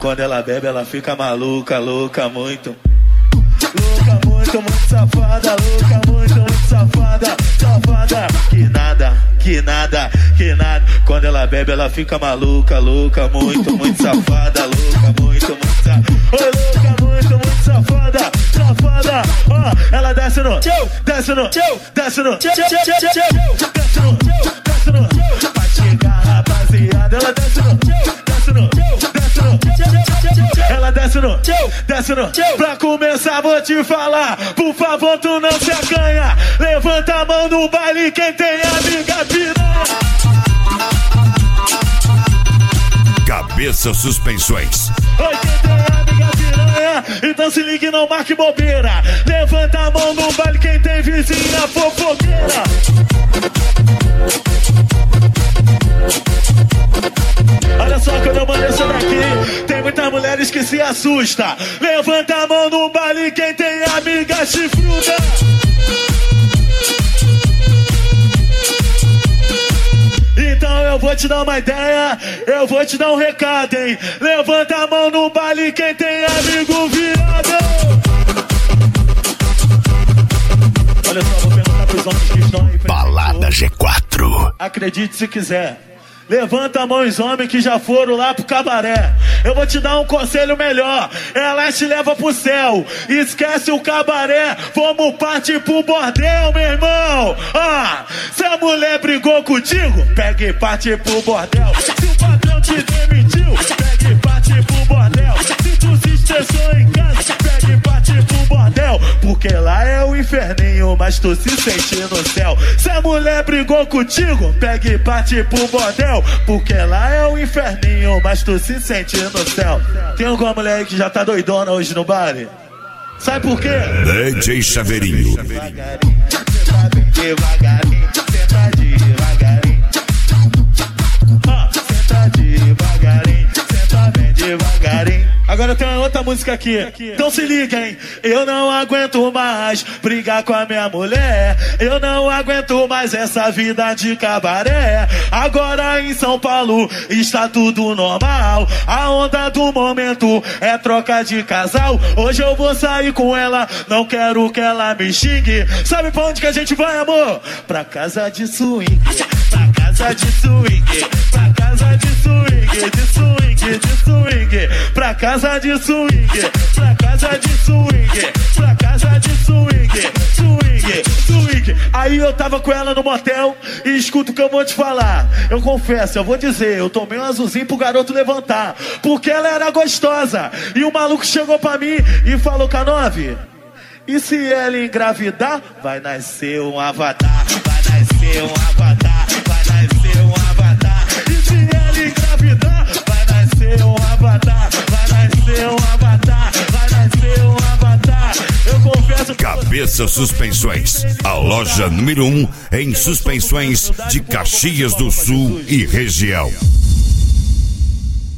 Quando ela bebe, ela fica maluca, louca, muito. Louca, muito, muito safada. Louca, muito, muito safada. Safada, que nada, que nada, que nada. Quando ela bebe, ela fica maluca, louca, muito, muito safada. Louca, muito, muito safada. Oi, louca, muito, muito safada. Safada, ó, ela desce no, desce no, desce no, desce no, desce no. Pra chegar, rapaziada, ela desce no, desce no, desce no. Ela desce no, desce no. Pra começar vou te falar, por favor tu não se acanha. Levanta a mão no baile quem tem amiga piranha. Cabeça Suspensões. Oi, quem tem amiga piranha, então se ligue, não marque bobeira. Levanta a mão no baile quem tem vizinha fofoqueira. Olha só, quando eu mando essa daqui, tem muitas mulheres que se assustam. Levanta a mão no baile quem tem amiga chifruda. Então eu vou te dar uma ideia, eu vou te dar um recado, hein. Levanta a mão no baile quem tem amigo viado. Olha só, vou perguntar pros homens que estão aí. Balada G4. Acredite se quiser. Levanta a mão os homens que já foram lá pro cabaré. Eu vou te dar um conselho melhor. Ela te leva pro céu. Esquece o cabaré. Vamos partir pro bordel, meu irmão. Ah, se a mulher brigou contigo, pega e parte pro bordel. Se o patrão te demitiu, pega e parte pro bordel. Se tu se estressou em casa, pega e parte pro bordel. Porque lá é o inferninho, mas tu se sente no céu. Se a mulher brigou contigo, pega e parte pro bordel. Porque lá é o inferninho, mas tu se sente no céu. Tem alguma mulher aí que já tá doidona hoje no baile? Sabe por quê? DJ Chaveirinho. Devagarinho, você tá bem devagarinho. Senta devagarinho. Senta devagarinho. Senta bem devagarinho. Agora tem uma outra música aqui. Então se liga, hein? Eu não aguento mais brigar com a minha mulher. Eu não aguento mais essa vida de cabaré. Agora em São Paulo está tudo normal. A onda do momento é troca de casal. Hoje eu vou sair com ela, não quero que ela me xingue. Sabe pra onde que a gente vai, amor? Pra casa de swing. Pra casa de swing. Pra casa de swing. De swing, de swing. Pra casa de swing, pra casa de swing, pra casa de swing, swing, swing. Aí eu tava com ela no motel e escuta o que eu vou te falar. Eu confesso, eu vou dizer, eu tomei um azulzinho pro garoto levantar, porque ela era gostosa. E o maluco chegou pra mim e falou: K9, e se ela engravidar, vai nascer um avatar, vai nascer um avatar, vai nascer um avatar. E se ela engravidar, vai nascer um avatar, vai nascer um avatar, vai nascer um avatar. Eu confesso que Cabeça Suspensões, a loja número 1 em suspensões de Caxias do Sul e região.